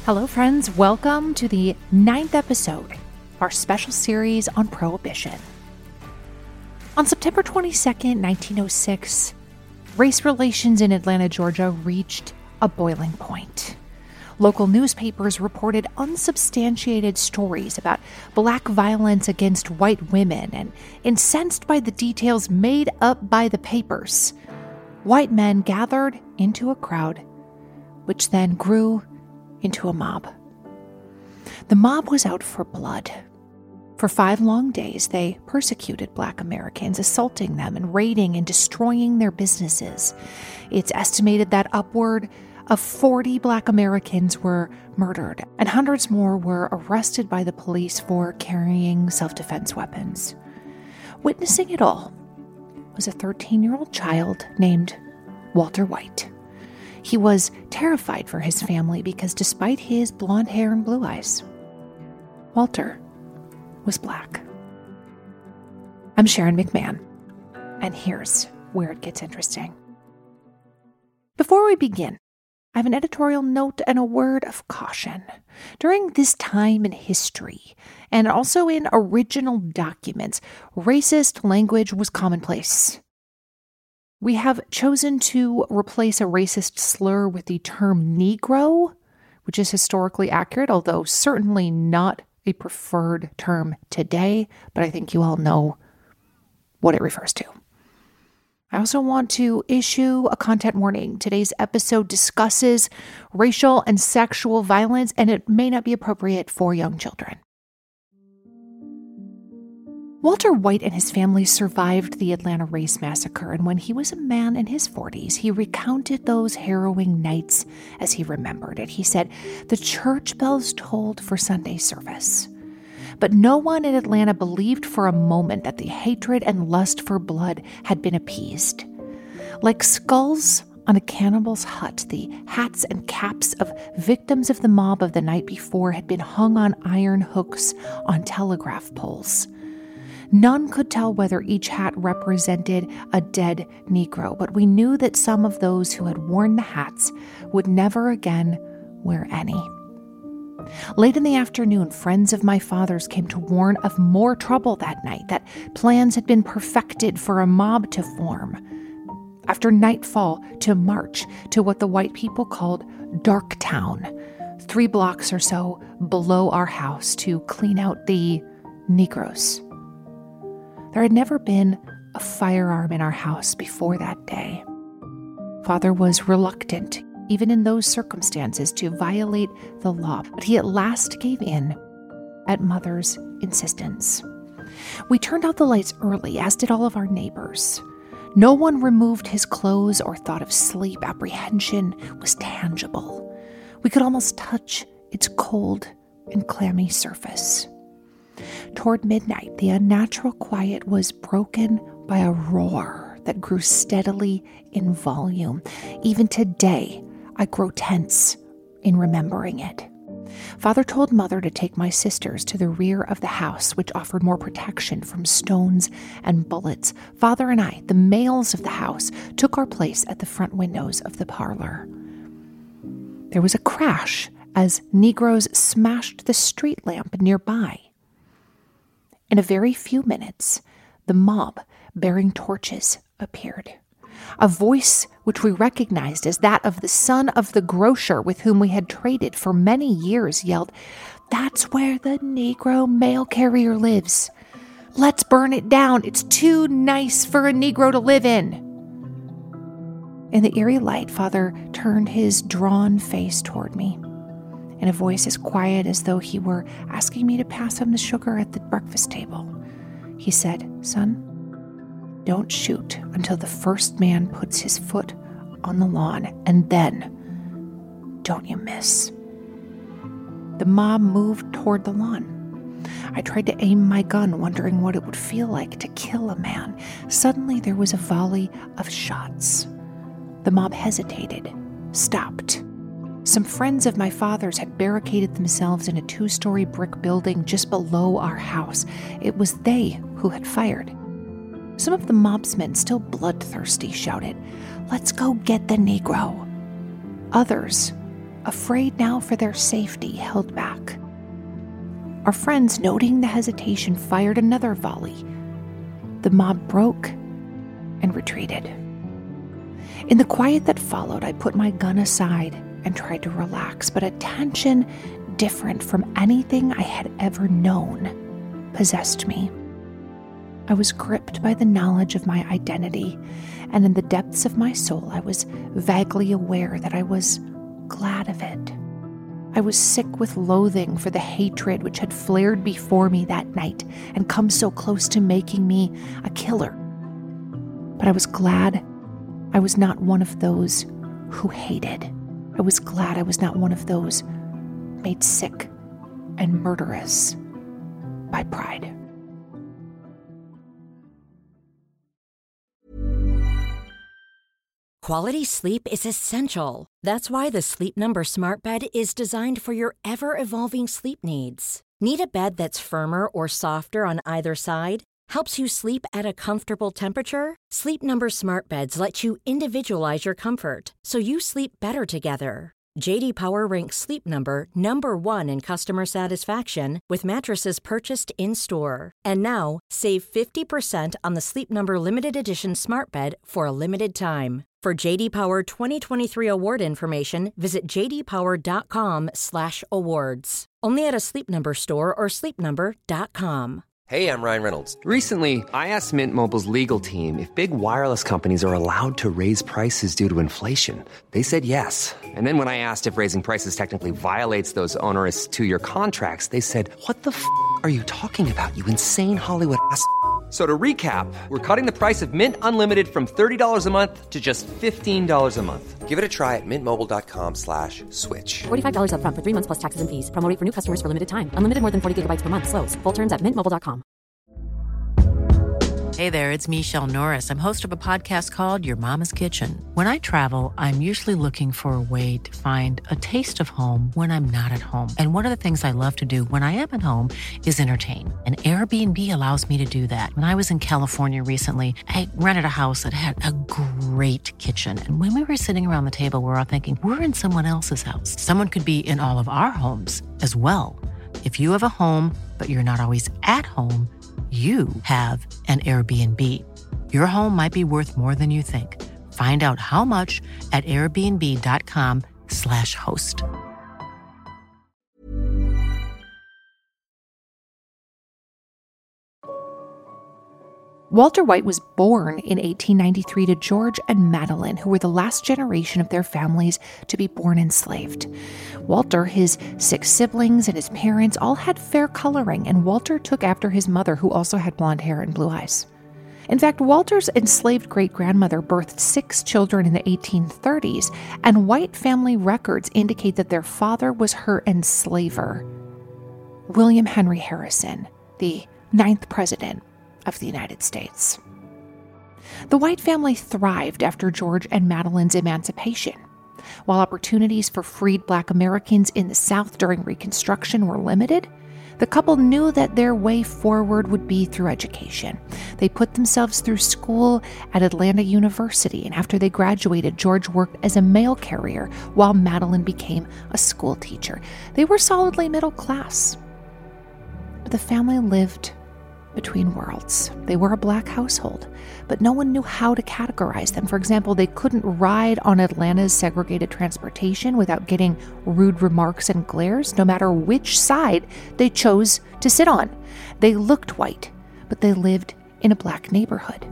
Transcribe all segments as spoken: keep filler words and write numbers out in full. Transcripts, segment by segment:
Hello, friends. Welcome to the ninth episode of our special series on Prohibition. On September twenty-second, nineteen oh six, race relations in Atlanta, Georgia reached a boiling point. Local newspapers reported unsubstantiated stories about black violence against white women, and incensed by the details made up by the papers, white men gathered into a crowd, which then grew into a mob. The mob was out for blood. For five long days, they persecuted Black Americans, assaulting them and raiding and destroying their businesses. It's estimated that upward of forty Black Americans were murdered, and hundreds more were arrested by the police for carrying self-defense weapons. Witnessing it all was a thirteen-year-old child named Walter White. He was terrified for his family because despite his blonde hair and blue eyes, Walter was Black. I'm Sharon McMahon, and here's where it gets interesting. Before we begin, I have an editorial note and a word of caution. During this time in history, and also in original documents, racist language was commonplace. We have chosen to replace a racist slur with the term Negro, which is historically accurate, although certainly not a preferred term today, but I think you all know what it refers to. I also want to issue a content warning. Today's episode discusses racial and sexual violence, and it may not be appropriate for young children. Walter White and his family survived the Atlanta Race Massacre, and when he was a man in his forties, he recounted those harrowing nights as he remembered it. He said, "The church bells tolled for Sunday service, but no one in Atlanta believed for a moment that the hatred and lust for blood had been appeased. Like skulls on a cannibal's hut, the hats and caps of victims of the mob of the night before had been hung on iron hooks on telegraph poles. None could tell whether each hat represented a dead Negro, but we knew that some of those who had worn the hats would never again wear any. Late in the afternoon, friends of my father's came to warn of more trouble that night, that plans had been perfected for a mob to form. After nightfall, to march to what the white people called Darktown, three blocks or so below our house, to clean out the Negroes. There had never been a firearm in our house before that day. Father was reluctant, even in those circumstances, to violate the law, but he at last gave in at Mother's insistence. We turned out the lights early, as did all of our neighbors. No one removed his clothes or thought of sleep. Apprehension was tangible. We could almost touch its cold and clammy surface. Toward midnight, the unnatural quiet was broken by a roar that grew steadily in volume. Even today, I grow tense in remembering it. Father told Mother to take my sisters to the rear of the house, which offered more protection from stones and bullets. Father and I, the males of the house, took our place at the front windows of the parlor. There was a crash as Negroes smashed the street lamp nearby. In a very few minutes, the mob bearing torches appeared. A voice which we recognized as that of the son of the grocer with whom we had traded for many years yelled, "That's where the Negro mail carrier lives. Let's burn it down. It's too nice for a Negro to live in." In the eerie light, Father turned his drawn face toward me. In a voice as quiet as though he were asking me to pass him the sugar at the breakfast table, he said, "Son, don't shoot until the first man puts his foot on the lawn, and then don't you miss." The mob moved toward the lawn. I tried to aim my gun, wondering what it would feel like to kill a man. Suddenly, there was a volley of shots. The mob hesitated, stopped. Some friends of my father's had barricaded themselves in a two-story brick building just below our house. It was they who had fired. Some of the mobsmen, still bloodthirsty, shouted, "Let's go get the Negro." Others, afraid now for their safety, held back. Our friends, noting the hesitation, fired another volley. The mob broke and retreated. In the quiet that followed, I put my gun aside and tried to relax, but a tension different from anything I had ever known possessed me. I was gripped by the knowledge of my identity, and in the depths of my soul, I was vaguely aware that I was glad of it. I was sick with loathing for the hatred which had flared before me that night and come so close to making me a killer. But I was glad I was not one of those who hated. I was glad I was not one of those made sick and murderous by pride. Quality sleep is essential. That's why the Sleep Number Smart Bed is designed for your ever-evolving sleep needs. Need a bed that's firmer or softer on either side? Helps you sleep at a comfortable temperature? Sleep Number Smart Beds let you individualize your comfort, so you sleep better together. J D Power ranks Sleep Number number one in customer satisfaction with mattresses purchased in-store. And now, save fifty percent on the Sleep Number Limited Edition Smart Bed for a limited time. For J D Power twenty twenty-three award information, visit j d power dot com slash awards. Only at a Sleep Number store or sleep number dot com. Hey, I'm Ryan Reynolds. Recently, I asked Mint Mobile's legal team if big wireless companies are allowed to raise prices due to inflation. They said yes. And then when I asked if raising prices technically violates those onerous two-year contracts, they said, what the f*** are you talking about, you insane Hollywood ass f- So to recap, we're cutting the price of Mint Unlimited from thirty dollars a month to just fifteen dollars a month. Give it a try at mintmobile.com slash switch. forty-five dollars up front for three months plus taxes and fees. Promo rate for new customers for limited time. Unlimited more than forty gigabytes per month. Slows full terms at mint mobile dot com. Hey there, it's Michelle Norris. I'm host of a podcast called Your Mama's Kitchen. When I travel, I'm usually looking for a way to find a taste of home when I'm not at home. And one of the things I love to do when I am at home is entertain. And Airbnb allows me to do that. When I was in California recently, I rented a house that had a great kitchen. And when we were sitting around the table, we were all thinking, we're in someone else's house. Someone could be in all of our homes as well. If you have a home, but you're not always at home, you have an Airbnb. Your home might be worth more than you think. Find out how much at airbnb.com slash host. Walter White was born in eighteen ninety-three to George and Madeline, who were the last generation of their families to be born enslaved. Walter, his six siblings, and his parents all had fair coloring, and Walter took after his mother, who also had blonde hair and blue eyes. In fact, Walter's enslaved great-grandmother birthed six children in the eighteen thirties, and White family records indicate that their father was her enslaver, William Henry Harrison, the ninth president of the United States. The White family thrived after George and Madeline's emancipation. While opportunities for freed Black Americans in the South during Reconstruction were limited, the couple knew that their way forward would be through education. They put themselves through school at Atlanta University, and after they graduated, George worked as a mail carrier while Madeline became a school teacher. They were solidly middle class. But the family lived between worlds. They were a Black household, but no one knew how to categorize them. For example, they couldn't ride on Atlanta's segregated transportation without getting rude remarks and glares, no matter which side they chose to sit on. They looked white, but they lived in a Black neighborhood.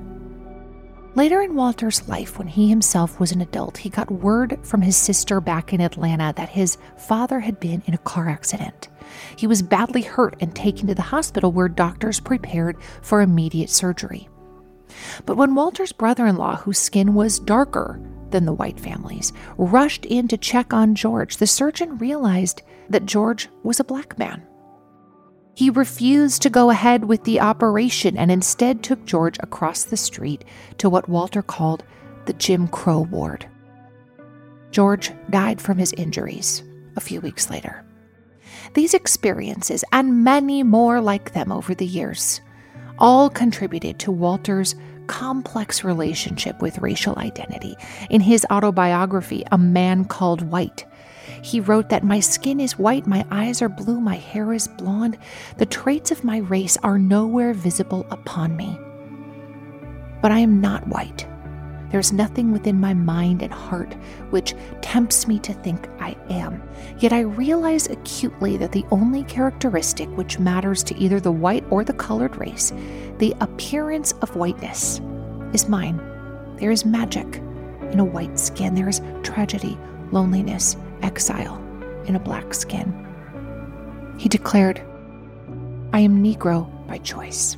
Later in Walter's life, when he himself was an adult, he got word from his sister back in Atlanta that his father had been in a car accident. He was badly hurt and taken to the hospital, where doctors prepared for immediate surgery. But when Walter's brother-in-law, whose skin was darker than the White family's, rushed in to check on George, the surgeon realized that George was a Black man. He refused to go ahead with the operation and instead took George across the street to what Walter called the Jim Crow ward. George died from his injuries a few weeks later. These experiences, and many more like them over the years, all contributed to Walter's complex relationship with racial identity. In his autobiography, A Man Called White, he wrote that my skin is white, my eyes are blue, my hair is blonde. The traits of my race are nowhere visible upon me. But I am not white. There's nothing within my mind and heart which tempts me to think I am. Yet I realize acutely that the only characteristic which matters to either the white or the colored race, the appearance of whiteness, is mine. There is magic in a white skin. There is tragedy, loneliness, exile in a black skin. He declared, I am Negro by choice.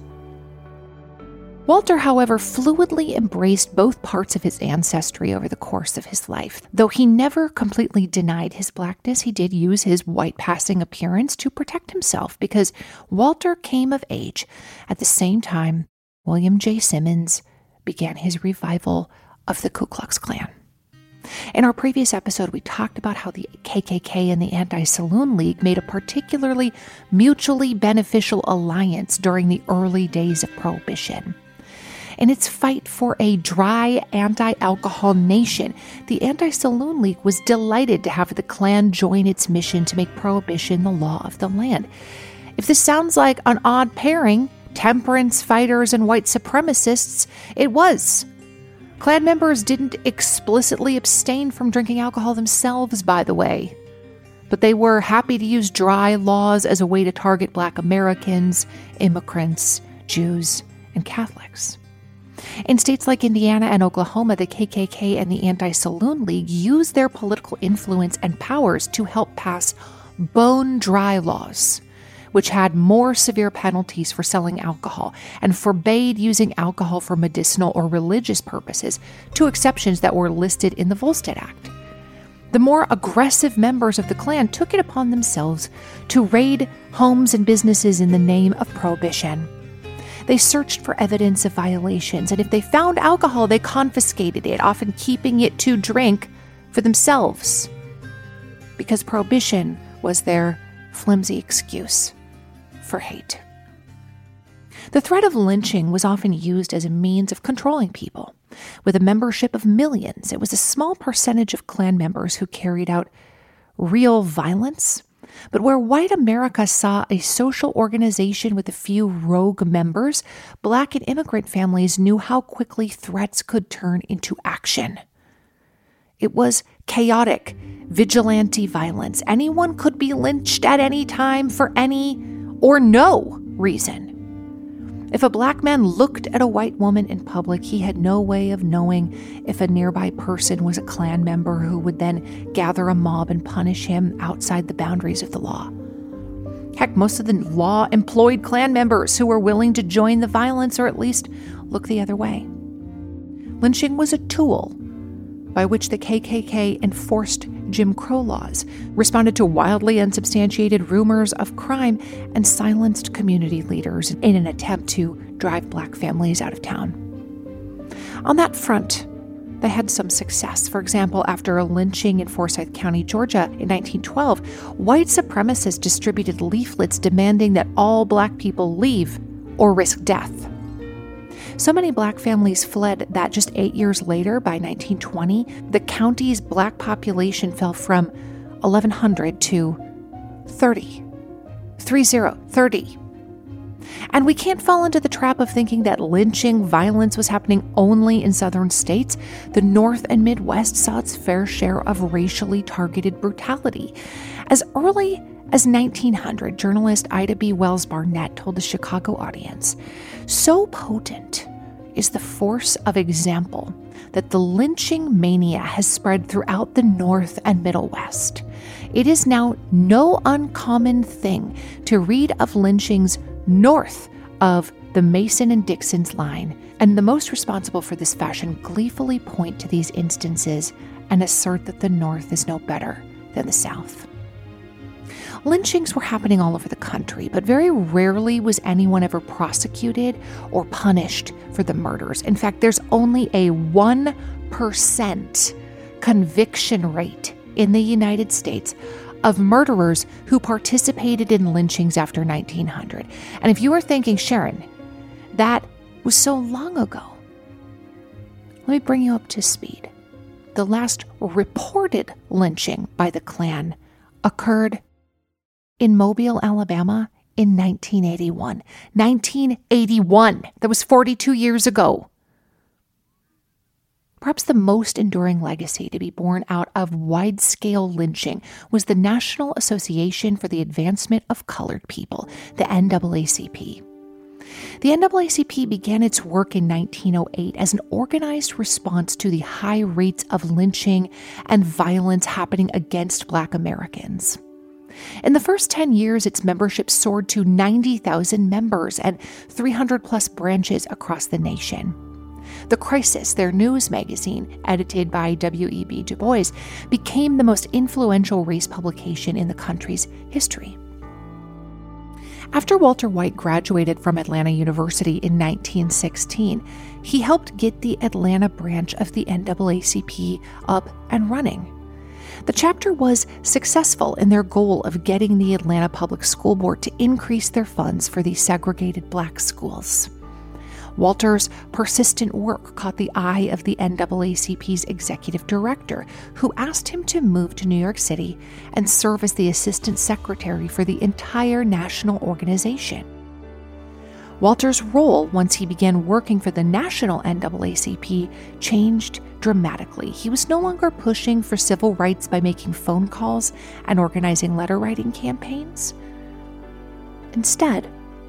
Walter, however, fluidly embraced both parts of his ancestry over the course of his life. Though he never completely denied his blackness, he did use his white-passing appearance to protect himself, because Walter came of age at the same time William J. Simmons began his revival of the Ku Klux Klan. In our previous episode, we talked about how the K K K and the Anti-Saloon League made a particularly mutually beneficial alliance during the early days of Prohibition. In its fight for a dry, anti-alcohol nation, the Anti-Saloon League was delighted to have the Klan join its mission to make Prohibition the law of the land. If this sounds like an odd pairing, temperance fighters and white supremacists, it was. Klan members didn't explicitly abstain from drinking alcohol themselves, by the way, but they were happy to use dry laws as a way to target Black Americans, immigrants, Jews, and Catholics. In states like Indiana and Oklahoma, the K K K and the Anti-Saloon League used their political influence and powers to help pass bone-dry laws, which had more severe penalties for selling alcohol and forbade using alcohol for medicinal or religious purposes, two exceptions that were listed in the Volstead Act. The more aggressive members of the Klan took it upon themselves to raid homes and businesses in the name of Prohibition. They searched for evidence of violations, and if they found alcohol, they confiscated it, often keeping it to drink for themselves, because Prohibition was their flimsy excuse for hate. The threat of lynching was often used as a means of controlling people. With a membership of millions, it was a small percentage of Klan members who carried out real violence. But where white America saw a social organization with a few rogue members, Black and immigrant families knew how quickly threats could turn into action. It was chaotic, vigilante violence. Anyone could be lynched at any time for any or no reason. If a Black man looked at a white woman in public, he had no way of knowing if a nearby person was a Klan member who would then gather a mob and punish him outside the boundaries of the law. Heck, most of the law employed Klan members who were willing to join the violence or at least look the other way. Lynching was a tool by which the K K K enforced Jim Crow laws, responded to wildly unsubstantiated rumors of crime, and silenced community leaders in an attempt to drive Black families out of town. On that front, they had some success. For example, after a lynching in Forsyth County, Georgia in nineteen twelve, white supremacists distributed leaflets demanding that all Black people leave or risk death. So many Black families fled that just eight years later, by nineteen twenty, the county's Black population fell from eleven hundred to thirty. Three zero, thirty. And we can't fall into the trap of thinking that lynching violence was happening only in southern states. The North and Midwest saw its fair share of racially targeted brutality. As early as nineteen hundred, journalist Ida B. Wells Barnett told the Chicago audience, "So potent is the force of example that the lynching mania has spread throughout the North and Middle West. It is now no uncommon thing to read of lynchings north of the Mason and Dixon's line, and the most responsible for this fashion gleefully point to these instances and assert that the North is no better than the South." Lynchings were happening all over the country, but very rarely was anyone ever prosecuted or punished for the murders. In fact, there's only a one percent conviction rate in the United States of murderers who participated in lynchings after nineteen hundred. And if you are thinking, Sharon, that was so long ago, let me bring you up to speed. the last reported lynching by the Klan occurred in Mobile, Alabama in nineteen eighty-one. nineteen eighty-one! That was forty-two years ago. Perhaps the most enduring legacy to be born out of wide-scale lynching was the National Association for the Advancement of Colored People, the N double A C P. The N double A C P began its work in nineteen oh eight as an organized response to the high rates of lynching and violence happening against Black Americans. In the first ten years, its membership soared to ninety thousand members and three hundred plus branches across the nation. The Crisis, their news magazine, edited by W E B Du Bois, became the most influential race publication in the country's history. After Walter White graduated from Atlanta University in nineteen sixteen, he helped get the Atlanta branch of the N double A C P up and running. The chapter was successful in their goal of getting the Atlanta Public School Board to increase their funds for the segregated Black schools. Walter's persistent work caught the eye of the N double A C P's executive director, who asked him to move to New York City and serve as the assistant secretary for the entire national organization. Walter's role, once he began working for the national N double A C P, changed dramatically. He was no longer pushing for civil rights by making phone calls and organizing letter writing campaigns. Instead,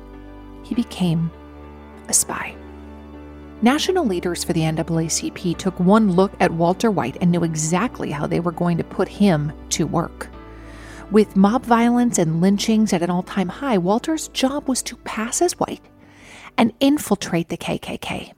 he became a spy. National leaders for the N double A C P took one look at Walter White and knew exactly how they were going to put him to work. With mob violence and lynchings at an all-time high, Walter's job was to pass as white and infiltrate the K K K.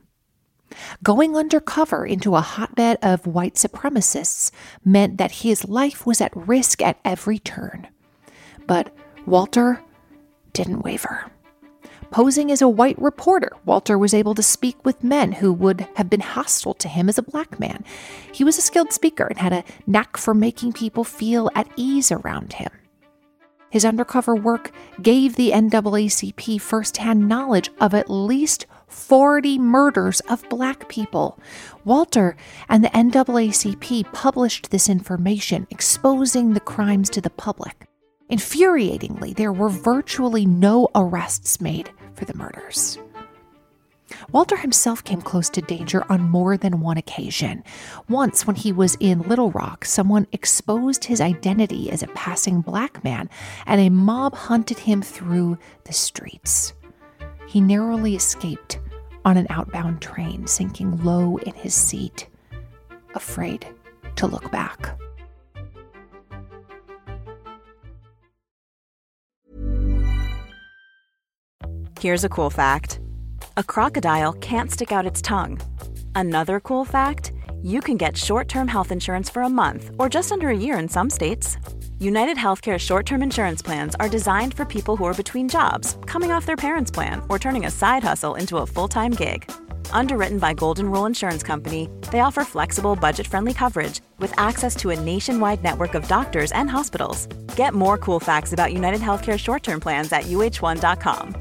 Going undercover into a hotbed of white supremacists meant that his life was at risk at every turn. But Walter didn't waver. Posing as a white reporter, Walter was able to speak with men who would have been hostile to him as a Black man. He was a skilled speaker and had a knack for making people feel at ease around him. His undercover work gave the N double A C P firsthand knowledge of at least forty murders of Black people. Walter and the N double A C P published this information, exposing the crimes to the public. Infuriatingly, there were virtually no arrests made for the murders. Walter himself came close to danger on more than one occasion. Once, when he was in Little Rock, someone exposed his identity as a passing Black man, and a mob hunted him through the streets. He narrowly escaped on an outbound train, sinking low in his seat, afraid to look back. Here's a cool fact. A crocodile can't stick out its tongue. Another cool fact, you can get short-term health insurance for a month or just under a year in some states. United Healthcare short-term insurance plans are designed for people who are between jobs, coming off their parents' plan, or turning a side hustle into a full-time gig. Underwritten by Golden Rule Insurance Company, they offer flexible, budget-friendly coverage with access to a nationwide network of doctors and hospitals. Get more cool facts about United Healthcare short-term plans at U H one dot com.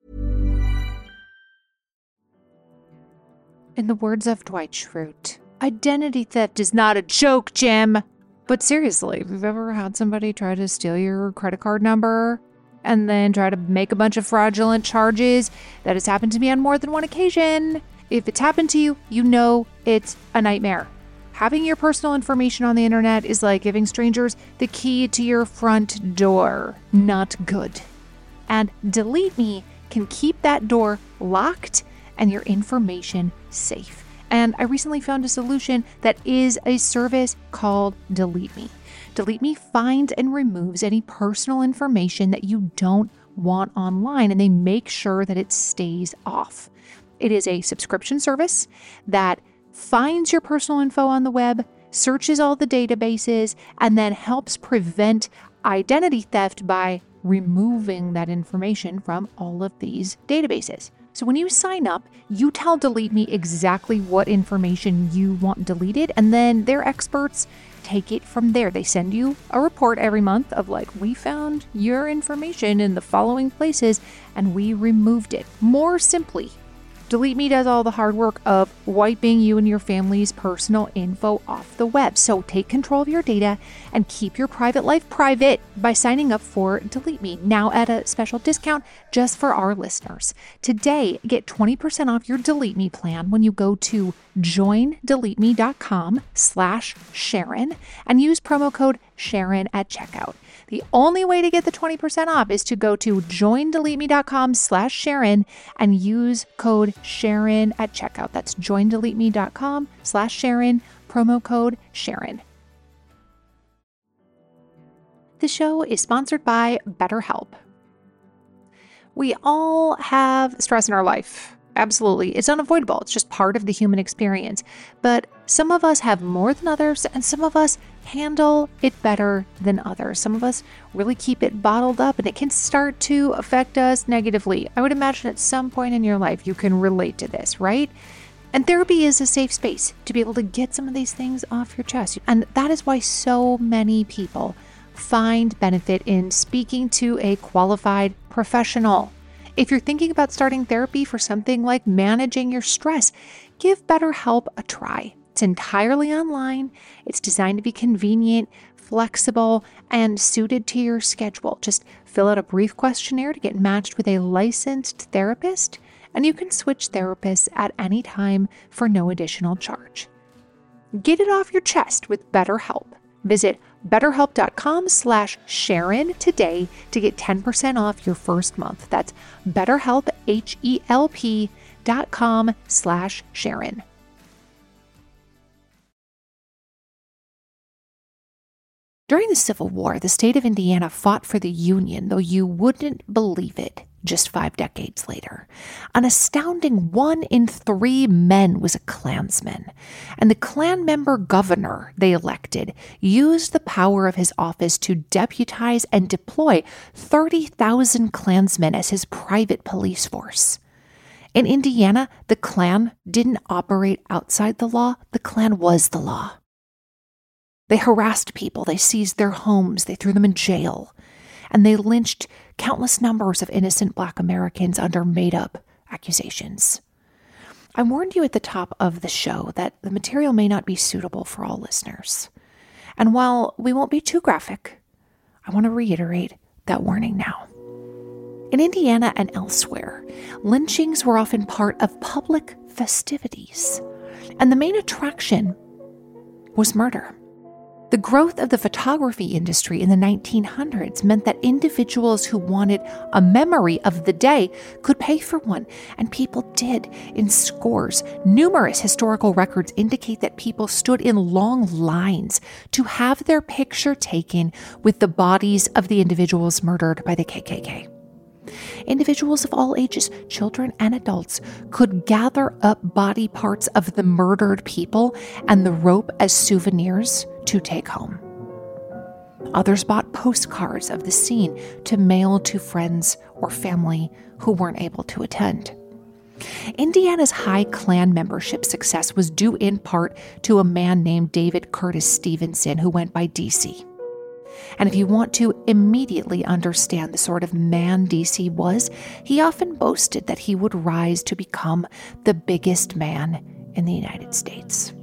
In the words of Dwight Schrute, identity theft is not a joke, Jim. But seriously, if you've ever had somebody try to steal your credit card number and then try to make a bunch of fraudulent charges, that has happened to me on more than one occasion. If it's happened to you, you know it's a nightmare. Having your personal information on the internet is like giving strangers the key to your front door. Not good. And Delete Me can keep that door locked and your information safe. And I recently found a solution that is a service called Delete Me. Delete Me finds and removes any personal information that you don't want online, and they make sure that it stays off. It is a subscription service that finds your personal info on the web, searches all the databases, and then helps prevent identity theft by removing that information from all of these databases. So when you sign up, you tell Delete Me exactly what information you want deleted, and then their experts take it from there. They send you a report every month of like, we found your information in the following places and we removed it. More simply, Delete Me does all the hard work of wiping you and your family's personal info off the web. So take control of your data and keep your private life private by signing up for Delete Me, now at a special discount just for our listeners. Today, get twenty percent off your Delete Me plan when you go to joindeleteme.com slash Sharon and use promo code Sharon at checkout. The only way to get the twenty percent off is to go to joindeleteme.com slash Sharon and use code Sharon at checkout. That's joindeleteme.com slash Sharon, promo code Sharon. The show is sponsored by BetterHelp. We all have stress in our life. Absolutely. It's unavoidable. It's just part of the human experience. But some of us have more than others, and some of us handle it better than others. Some of us really keep it bottled up, and it can start to affect us negatively. I would imagine at some point in your life you can relate to this, right? And therapy is a safe space to be able to get some of these things off your chest. And that is why so many people find benefit in speaking to a qualified professional. If you're thinking about starting therapy for something like managing your stress, give BetterHelp a try. It's entirely online. It's designed to be convenient, flexible, and suited to your schedule. Just fill out a brief questionnaire to get matched with a licensed therapist, and you can switch therapists at any time for no additional charge. Get it off your chest with BetterHelp. Visit betterhelp.com slash Sharon today to get ten percent off your first month. That's betterhelp, H-E-L-P dot com slash Sharon. During the Civil War, the state of Indiana fought for the Union, though you wouldn't believe it just five decades later. An astounding one in three men was a Klansman, and the Klan member governor they elected used the power of his office to deputize and deploy thirty thousand Klansmen as his private police force. In Indiana, the Klan didn't operate outside the law. The Klan was the law. They harassed people, they seized their homes, they threw them in jail, and they lynched countless numbers of innocent Black Americans under made-up accusations. I warned you at the top of the show that the material may not be suitable for all listeners. And while we won't be too graphic, I want to reiterate that warning now. In Indiana and elsewhere, lynchings were often part of public festivities, and the main attraction was murder. The growth of the photography industry in the nineteen hundreds meant that individuals who wanted a memory of the day could pay for one, and people did in scores. Numerous historical records indicate that people stood in long lines to have their picture taken with the bodies of the individuals murdered by the K K K. Individuals of all ages, children and adults, could gather up body parts of the murdered people and the rope as souvenirs to take home. Others bought postcards of the scene to mail to friends or family who weren't able to attend. Indiana's high Klan membership success was due in part to a man named David Curtis Stevenson, who went by D C. And if you want to immediately understand the sort of man D C was, he often boasted that he would rise to become the biggest man in the United States.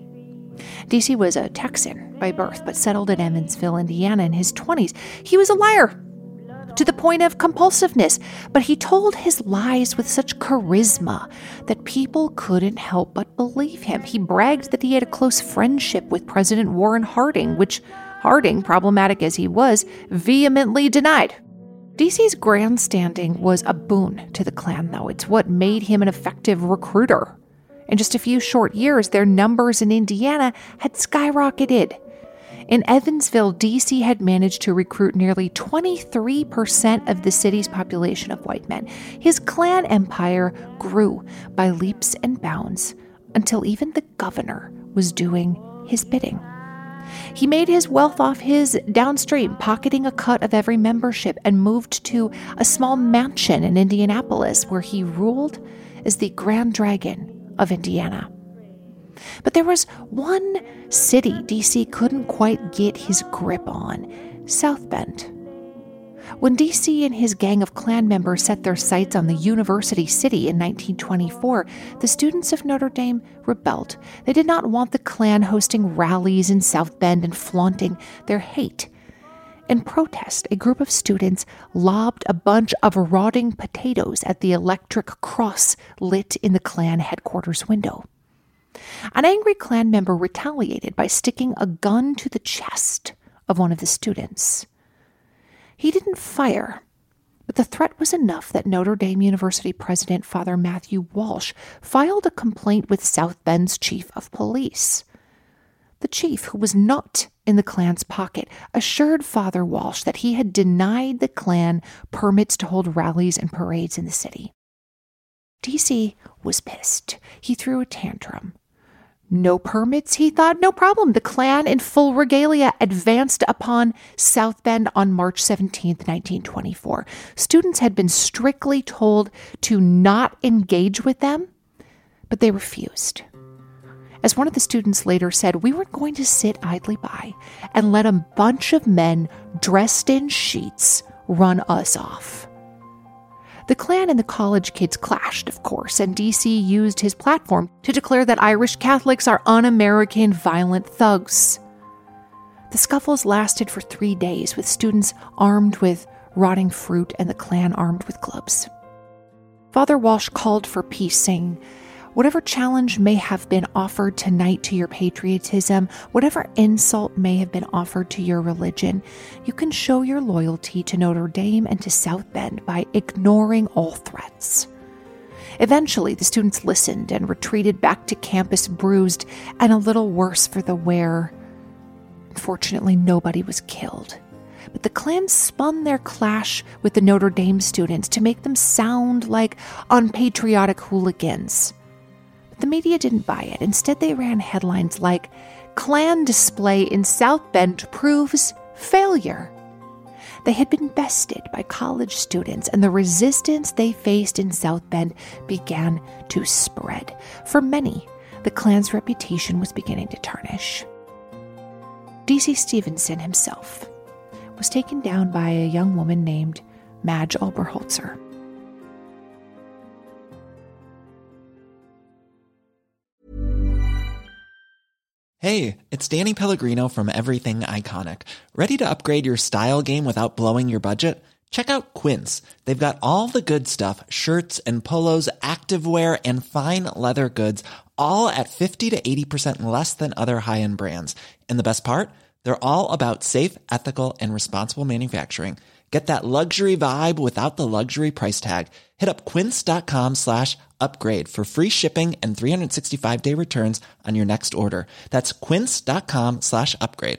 D C was a Texan by birth, but settled in Evansville, Indiana in his twenties. He was a liar to the point of compulsiveness, but he told his lies with such charisma that people couldn't help but believe him. He bragged that he had a close friendship with President Warren Harding, which Harding, problematic as he was, vehemently denied. D C's grandstanding was a boon to the Klan, though. It's what made him an effective recruiter. In just a few short years, their numbers in Indiana had skyrocketed. In Evansville, D C had managed to recruit nearly twenty-three percent of the city's population of white men. His Klan empire grew by leaps and bounds until even the governor was doing his bidding. He made his wealth off his downstream, pocketing a cut of every membership, and moved to a small mansion in Indianapolis where he ruled as the Grand Dragon of Indiana. But there was one city D C couldn't quite get his grip on: South Bend. When D C and his gang of Klan members set their sights on the University City in nineteen twenty-four, the students of Notre Dame rebelled. They did not want the Klan hosting rallies in South Bend and flaunting their hate. In protest, a group of students lobbed a bunch of rotting potatoes at the electric cross lit in the Klan headquarters window. An angry Klan member retaliated by sticking a gun to the chest of one of the students. He didn't fire, but the threat was enough that Notre Dame University President Father Matthew Walsh filed a complaint with South Bend's chief of police. The chief, who was not in the Klan's pocket, assured Father Walsh that he had denied the Klan permits to hold rallies and parades in the city. D C was pissed. He threw a tantrum. No permits, he thought, no problem. The Klan in full regalia advanced upon South Bend on March seventeenth, nineteen twenty-four. Students had been strictly told to not engage with them, but they refused. As one of the students later said, we weren't going to sit idly by and let a bunch of men dressed in sheets run us off. The Klan and the college kids clashed, of course, and D C used his platform to declare that Irish Catholics are un-American violent thugs. The scuffles lasted for three days, with students armed with rotting fruit and the Klan armed with clubs. Father Walsh called for peace, saying, whatever challenge may have been offered tonight to your patriotism, whatever insult may have been offered to your religion, you can show your loyalty to Notre Dame and to South Bend by ignoring all threats. Eventually, the students listened and retreated back to campus bruised and a little worse for the wear. Unfortunately, nobody was killed. But the Klan spun their clash with the Notre Dame students to make them sound like unpatriotic hooligans. The media didn't buy it. Instead, they ran headlines like, Klan display in South Bend proves failure. They had been bested by college students, and the resistance they faced in South Bend began to spread. For many, the Klan's reputation was beginning to tarnish. D C Stevenson himself was taken down by a young woman named Madge Oberholzer. Hey, it's Danny Pellegrino from Everything Iconic. Ready to upgrade your style game without blowing your budget? Check out Quince. They've got all the good stuff, shirts and polos, activewear, and fine leather goods, all at fifty to eighty percent less than other high-end brands. And the best part? They're all about safe, ethical, and responsible manufacturing. Get that luxury vibe without the luxury price tag. Hit up quince.com slash upgrade for free shipping and three sixty-five day returns on your next order. That's quince.com slash upgrade.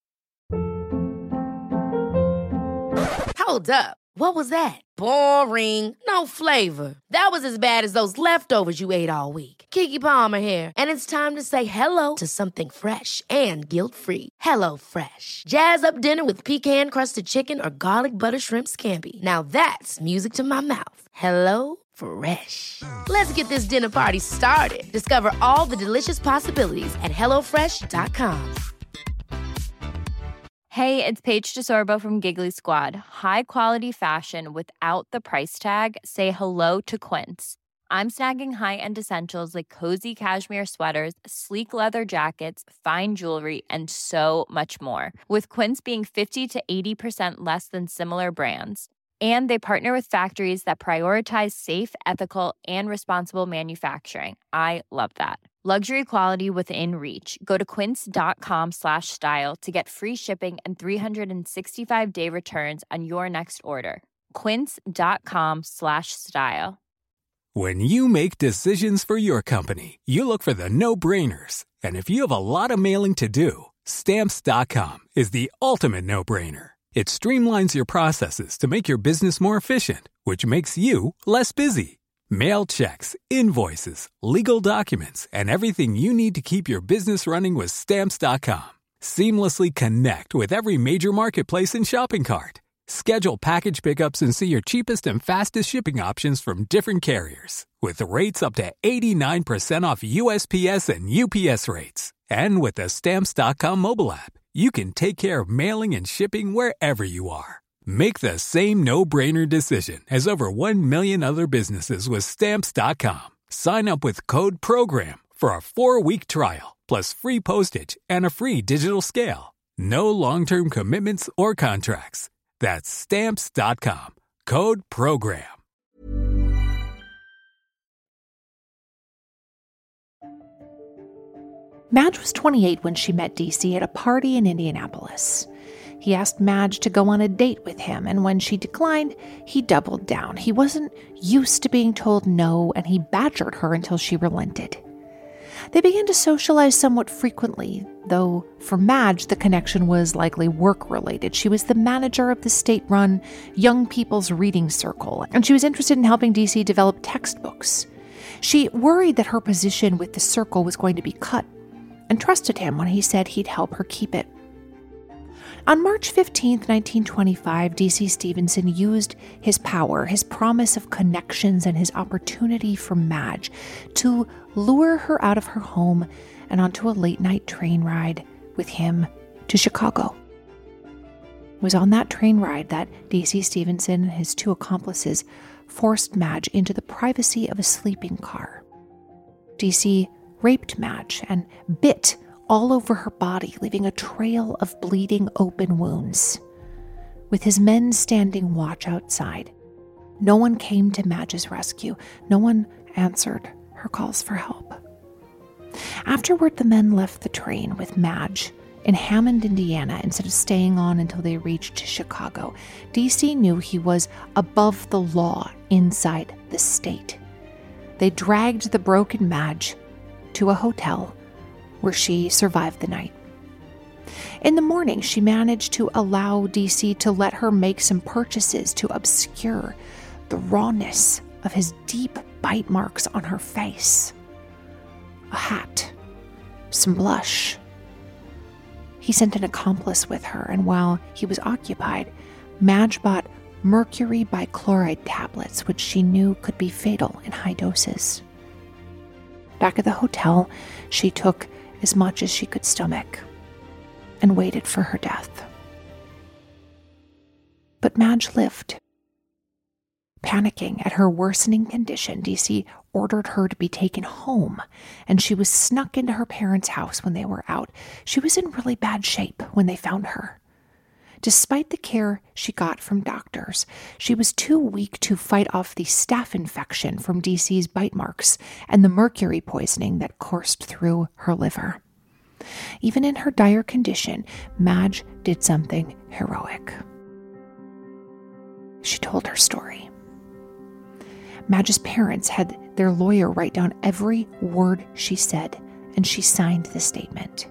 Hold up. What was that? Boring. No flavor. That was as bad as those leftovers you ate all week. Keke Palmer here. And it's time to say hello to something fresh and guilt-free. Hello Fresh. Jazz up dinner with pecan-crusted chicken or garlic butter shrimp scampi. Now that's music to my mouth. Hello Fresh. Let's get this dinner party started. Discover all the delicious possibilities at hello fresh dot com. Hey, it's Paige DeSorbo from Giggly Squad. High quality fashion without the price tag. Say hello to Quince. I'm snagging high-end essentials like cozy cashmere sweaters, sleek leather jackets, fine jewelry, and so much more. With Quince being fifty to eighty percent less than similar brands. And they partner with factories that prioritize safe, ethical, and responsible manufacturing. I love that. Luxury quality within reach. Go to quince.com slash style to get free shipping and three sixty-five day returns on your next order. Quince.com slash style. When you make decisions for your company, you look for the no-brainers. And if you have a lot of mailing to do, Stamps dot com is the ultimate no-brainer. It streamlines your processes to make your business more efficient, which makes you less busy. Mail checks, invoices, legal documents, and everything you need to keep your business running with Stamps dot com. Seamlessly connect with every major marketplace and shopping cart. Schedule package pickups and see your cheapest and fastest shipping options from different carriers. With rates up to eighty-nine percent off U S P S and U P S rates. And with the Stamps dot com mobile app, you can take care of mailing and shipping wherever you are. Make the same no-brainer decision as over one million other businesses with Stamps dot com. Sign up with Code PROGRAM for a four-week trial, plus free postage and a free digital scale. No long-term commitments or contracts. That's Stamps dot com. Code PROGRAM. Madge was twenty-eight when she met D C at a party in Indianapolis. He asked Madge to go on a date with him, and when she declined, he doubled down. He wasn't used to being told no, and he badgered her until she relented. They began to socialize somewhat frequently, though for Madge, the connection was likely work-related. She was the manager of the state-run Young People's Reading Circle, and she was interested in helping D C develop textbooks. She worried that her position with the circle was going to be cut, and trusted him when he said he'd help her keep it. On March fifteenth, nineteen twenty-five, D C Stephenson used his power, his promise of connections, and his opportunity for Madge to lure her out of her home and onto a late-night train ride with him to Chicago. It was on that train ride that D C Stephenson and his two accomplices forced Madge into the privacy of a sleeping car. D C raped Madge and bit all over her body, leaving a trail of bleeding open wounds. With his men standing watch outside, no one came to Madge's rescue. No one answered her calls for help. Afterward, the men left the train with Madge in Hammond, Indiana, instead of staying on until they reached Chicago. D C knew he was above the law inside the state. They dragged the broken Madge to a hotel where she survived the night. In the morning, she managed to allow D C to let her make some purchases to obscure the rawness of his deep bite marks on her face. A hat, some blush. He sent an accomplice with her, and while he was occupied, Madge bought mercury bichloride tablets, which she knew could be fatal in high doses. Back at the hotel, she took as much as she could stomach and waited for her death. But Madge lived. Panicking at her worsening condition, D C ordered her to be taken home, and she was snuck into her parents' house when they were out. She was in really bad shape when they found her. Despite the care she got from doctors, she was too weak to fight off the staph infection from D C's bite marks and the mercury poisoning that coursed through her liver. Even in her dire condition, Madge did something heroic. She told her story. Madge's parents had their lawyer write down every word she said, and she signed the statement.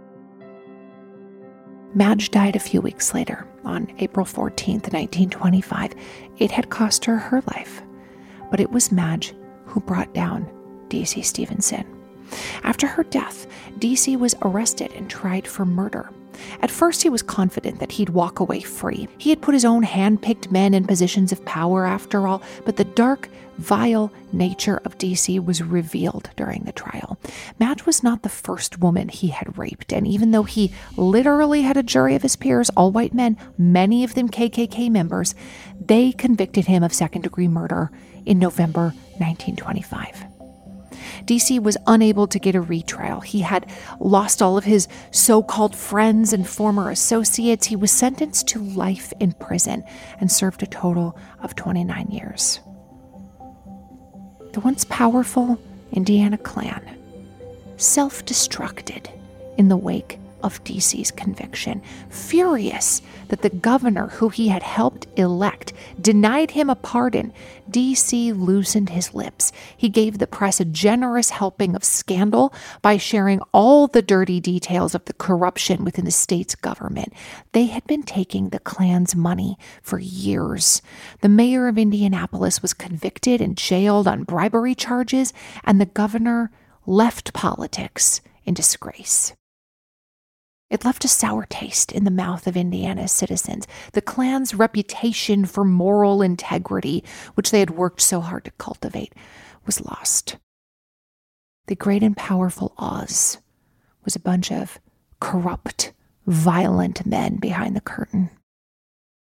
Madge died a few weeks later, on April fourteenth, nineteen twenty-five. It had cost her her life, but it was Madge who brought down D C Stephenson. After her death, D C was arrested and tried for murder. At first, he was confident that he'd walk away free. He had put his own hand-picked men in positions of power, after all, but the dark, vile nature of D C was revealed during the trial. Madge was not the first woman he had raped, and even though he literally had a jury of his peers, all white men, many of them K K K members, they convicted him of second-degree murder in November nineteen twenty-five. D C was unable to get a retrial. He had lost all of his so-called friends and former associates. He was sentenced to life in prison and served a total of twenty-nine years. The once powerful Indiana Klan self-destructed in the wake of D C's conviction, furious that the governor who he had helped elect denied him a pardon. D C loosened his lips. He gave the press a generous helping of scandal by sharing all the dirty details of the corruption within the state's government. They had been taking the Klan's money for years. The mayor of Indianapolis was convicted and jailed on bribery charges, and the governor left politics in disgrace. It left a sour taste in the mouth of Indiana's citizens. The Klan's reputation for moral integrity, which they had worked so hard to cultivate, was lost. The great and powerful Oz was a bunch of corrupt, violent men behind the curtain.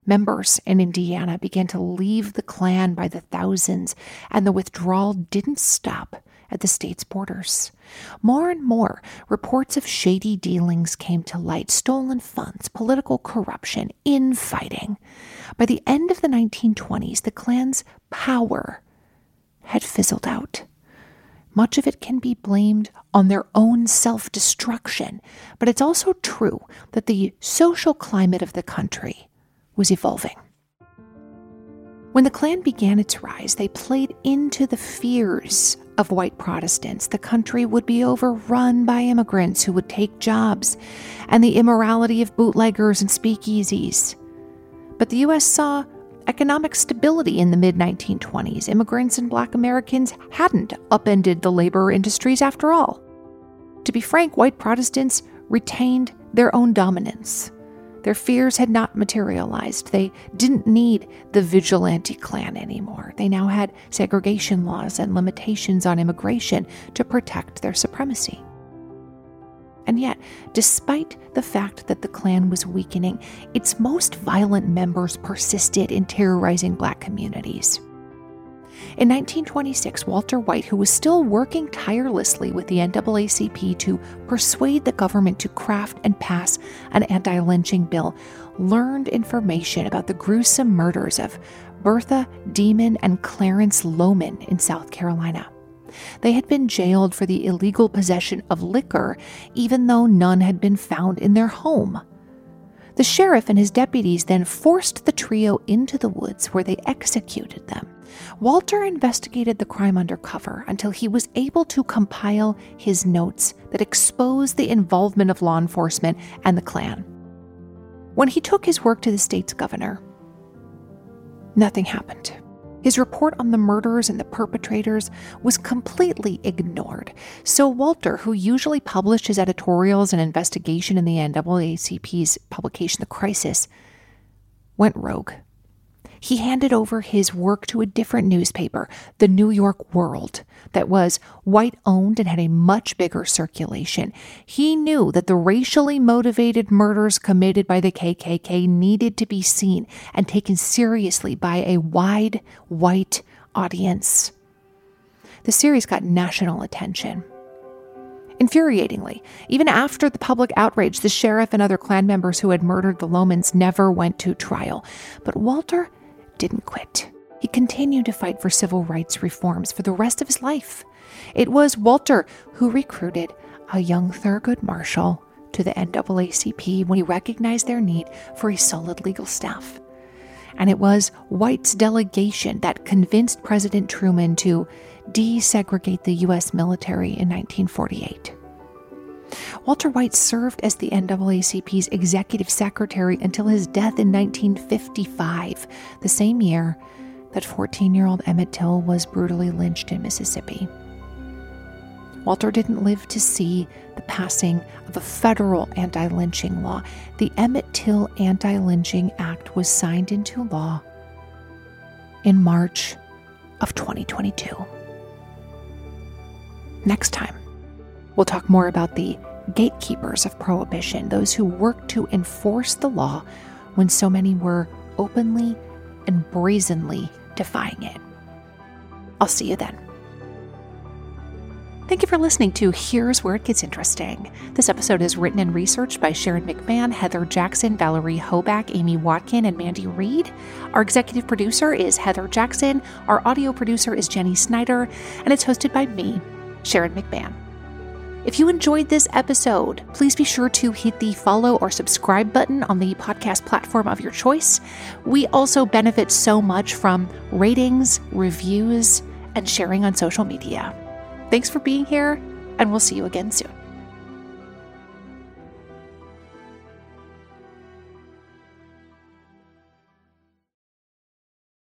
Members in Indiana began to leave the Klan by the thousands, and the withdrawal didn't stop at the state's borders. More and more reports of shady dealings came to light: stolen funds, political corruption, infighting. By the end of the nineteen twenties, the Klan's power had fizzled out. Much of it can be blamed on their own self-destruction, but it's also true that the social climate of the country was evolving. When the Klan began its rise, they played into the fears of white Protestants. The country would be overrun by immigrants who would take jobs, and the immorality of bootleggers and speakeasies. But the U S saw economic stability in the mid nineteen twenties. Immigrants and Black Americans hadn't upended the labor industries after all. To be frank, white Protestants retained their own dominance. Their fears had not materialized. They didn't need the vigilante Klan anymore. They now had segregation laws and limitations on immigration to protect their supremacy. And yet, despite the fact that the Klan was weakening, its most violent members persisted in terrorizing Black communities. In nineteen twenty-six, Walter White, who was still working tirelessly with the N double A C P to persuade the government to craft and pass an anti-lynching bill, learned information about the gruesome murders of Bertha Demon and Clarence Lohman in South Carolina. They had been jailed for the illegal possession of liquor, even though none had been found in their home. The sheriff and his deputies then forced the trio into the woods, where they executed them. Walter investigated the crime undercover until he was able to compile his notes that exposed the involvement of law enforcement and the Klan. When he took his work to the state's governor, nothing happened. His report on the murders and the perpetrators was completely ignored. So Walter, who usually published his editorials and investigation in the N double A C P's publication, The Crisis, went rogue. He handed over his work to a different newspaper, the New York World, that was white-owned and had a much bigger circulation. He knew that the racially motivated murders committed by the K K K needed to be seen and taken seriously by a wide, white audience. The series got national attention. Infuriatingly, even after the public outrage, the sheriff and other Klan members who had murdered the Lohmans never went to trial. But Walter didn't quit. He continued to fight for civil rights reforms for the rest of his life. It was Walter who recruited a young Thurgood Marshall to the N double A C P when he recognized their need for a solid legal staff. And it was White's delegation that convinced President Truman to desegregate the U S military in nineteen forty-eight. Walter White served as the N double A C P's executive secretary until his death in nineteen fifty-five, the same year that fourteen-year-old Emmett Till was brutally lynched in Mississippi. Walter didn't live to see the passing of a federal anti-lynching law. The Emmett Till Anti-Lynching Act was signed into law in March of twenty twenty-two. Next time, we'll talk more about the gatekeepers of prohibition, those who worked to enforce the law when so many were openly and brazenly defying it. I'll see you then. Thank you for listening to Here's Where It Gets Interesting. This episode is written and researched by Sharon McMahon, Heather Jackson, Valerie Hoback, Amy Watkin, and Mandy Reed. Our executive producer is Heather Jackson. Our audio producer is Jenny Snyder, and it's hosted by me, Sharon McMahon. If you enjoyed this episode, please be sure to hit the follow or subscribe button on the podcast platform of your choice. We also benefit so much from ratings, reviews, and sharing on social media. Thanks for being here, and we'll see you again soon.